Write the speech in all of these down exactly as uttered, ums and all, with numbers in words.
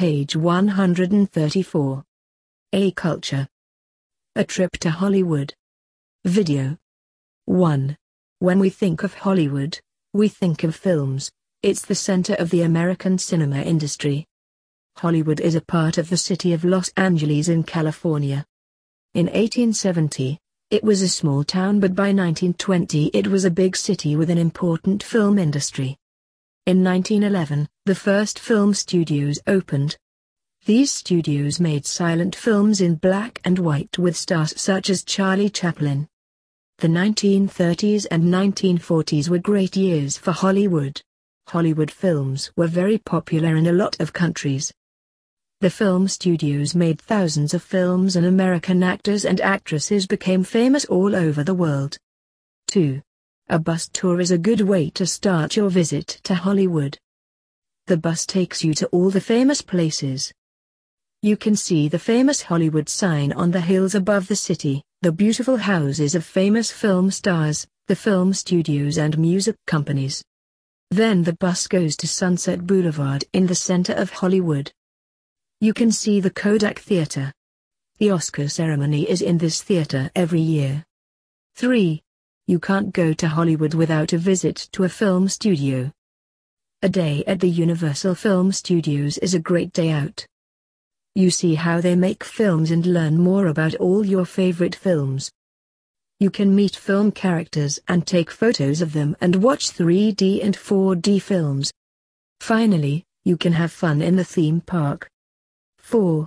page one hundred thirty-four. A culture. A trip to Hollywood. Video. one. When we think of Hollywood, we think of films. It's the center of the American cinema industry. Hollywood is a part of the city of Los Angeles in California. In eighteen seventy, it was a small town, but by nineteen twenty it was a big city with an important film industry. In nineteen eleven, the first film studios opened. These studios made silent films in black and white with stars such as Charlie Chaplin. The nineteen thirties and nineteen forties were great years for Hollywood. Hollywood films were very popular in a lot of countries. The film studios made thousands of films, and American actors and actresses became famous all over the world. two. A bus tour is a good way to start your visit to Hollywood. The bus takes you to all the famous places. You can see the famous Hollywood sign on the hills above the city, the beautiful houses of famous film stars, the film studios and music companies. Then the bus goes to Sunset Boulevard in the center of Hollywood. You can see the Kodak Theater. The Oscar ceremony is in this theater every year. three. You can't go to Hollywood without a visit to a film studio. A day at the Universal Film Studios is a great day out. You see how they make films and learn more about all your favorite films. You can meet film characters and take photos of them and watch three D and four D films. Finally, you can have fun in the theme park. four.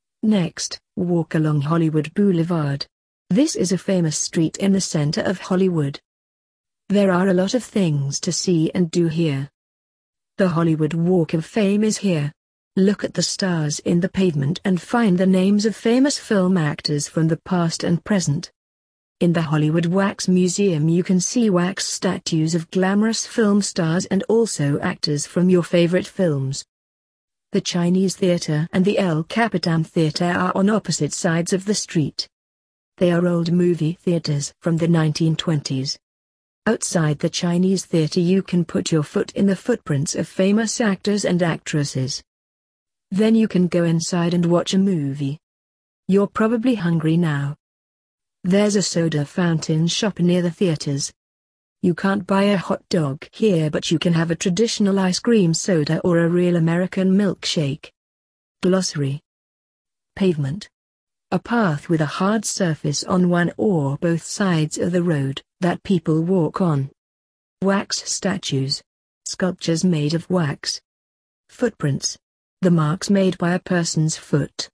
Next, walk along Hollywood Boulevard. This is a famous street in the center of Hollywood. There are a lot of things to see and do here. The Hollywood Walk of Fame is here. Look at the stars in the pavement and find the names of famous film actors from the past and present. In the Hollywood Wax Museum you can see wax statues of glamorous film stars and also actors from your favorite films. The Chinese Theater and the El Capitan Theater are on opposite sides of the street. They are old movie theaters from the nineteen twenties. Outside the Chinese Theater you can put your foot in the footprints of famous actors and actresses. Then you can go inside and watch a movie. You're probably hungry now. There's a soda fountain shop near the theaters. You can't buy a hot dog here, but you can have a traditional ice cream soda or a real American milkshake. Glossary. Pavement. A path with a hard surface on one or both sides of the road, that people walk on. Wax statues. Sculptures made of wax. Footprints. The marks made by a person's foot.